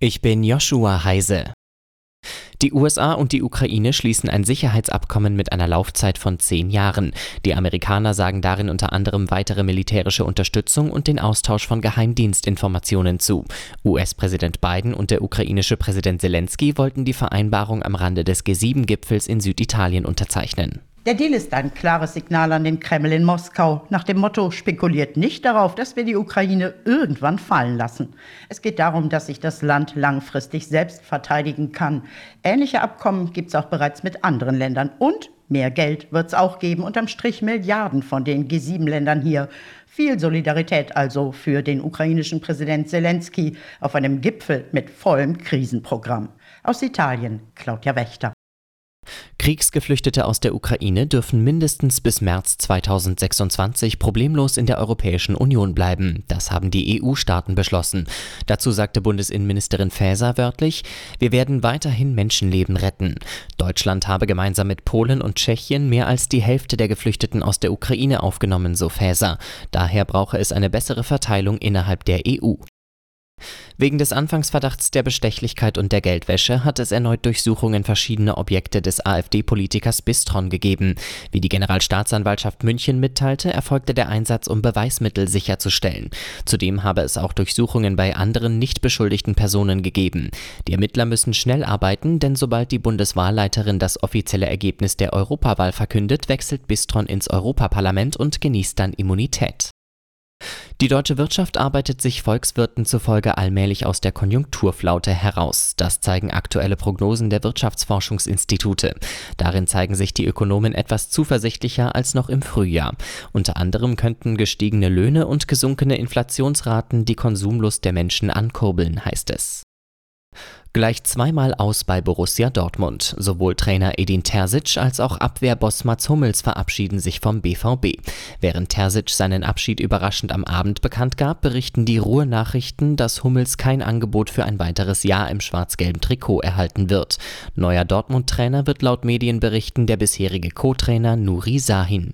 Ich bin Joshua Heise. Die USA und die Ukraine schließen ein Sicherheitsabkommen mit einer Laufzeit von 10 Jahren. Die Amerikaner sagen darin unter anderem weitere militärische Unterstützung und den Austausch von Geheimdienstinformationen zu. US-Präsident Biden und der ukrainische Präsident Zelensky wollten die Vereinbarung am Rande des G7-Gipfels in Süditalien unterzeichnen. Der Deal ist ein klares Signal an den Kreml in Moskau, nach dem Motto: spekuliert nicht darauf, dass wir die Ukraine irgendwann fallen lassen. Es geht darum, dass sich das Land langfristig selbst verteidigen kann. Ähnliche Abkommen gibt es auch bereits mit anderen Ländern. Und mehr Geld wird es auch geben, unterm Strich Milliarden von den G7-Ländern hier. Viel Solidarität also für den ukrainischen Präsident Zelensky auf einem Gipfel mit vollem Krisenprogramm. Aus Italien, Claudia Wächter. Kriegsgeflüchtete aus der Ukraine dürfen mindestens bis März 2026 problemlos in der Europäischen Union bleiben. Das haben die EU-Staaten beschlossen. Dazu sagte Bundesinnenministerin Faeser wörtlich: Wir werden weiterhin Menschenleben retten. Deutschland habe gemeinsam mit Polen und Tschechien mehr als die Hälfte der Geflüchteten aus der Ukraine aufgenommen, so Faeser. Daher brauche es eine bessere Verteilung innerhalb der EU. Wegen des Anfangsverdachts der Bestechlichkeit und der Geldwäsche hat es erneut Durchsuchungen verschiedener Objekte des AfD-Politikers Bistron gegeben. Wie die Generalstaatsanwaltschaft München mitteilte, erfolgte der Einsatz, um Beweismittel sicherzustellen. Zudem habe es auch Durchsuchungen bei anderen nicht beschuldigten Personen gegeben. Die Ermittler müssen schnell arbeiten, denn sobald die Bundeswahlleiterin das offizielle Ergebnis der Europawahl verkündet, wechselt Bistron ins Europaparlament und genießt dann Immunität. Die deutsche Wirtschaft arbeitet sich Volkswirten zufolge allmählich aus der Konjunkturflaute heraus. Das zeigen aktuelle Prognosen der Wirtschaftsforschungsinstitute. Darin zeigen sich die Ökonomen etwas zuversichtlicher als noch im Frühjahr. Unter anderem könnten gestiegene Löhne und gesunkene Inflationsraten die Konsumlust der Menschen ankurbeln, heißt es. Gleich zweimal aus bei Borussia Dortmund. Sowohl Trainer Edin Terzic als auch Abwehrboss Mats Hummels verabschieden sich vom BVB. Während Terzic seinen Abschied überraschend am Abend bekannt gab, berichten die Ruhr-Nachrichten, dass Hummels kein Angebot für ein weiteres Jahr im schwarz-gelben Trikot erhalten wird. Neuer Dortmund-Trainer wird laut Medienberichten der bisherige Co-Trainer Nuri Sahin.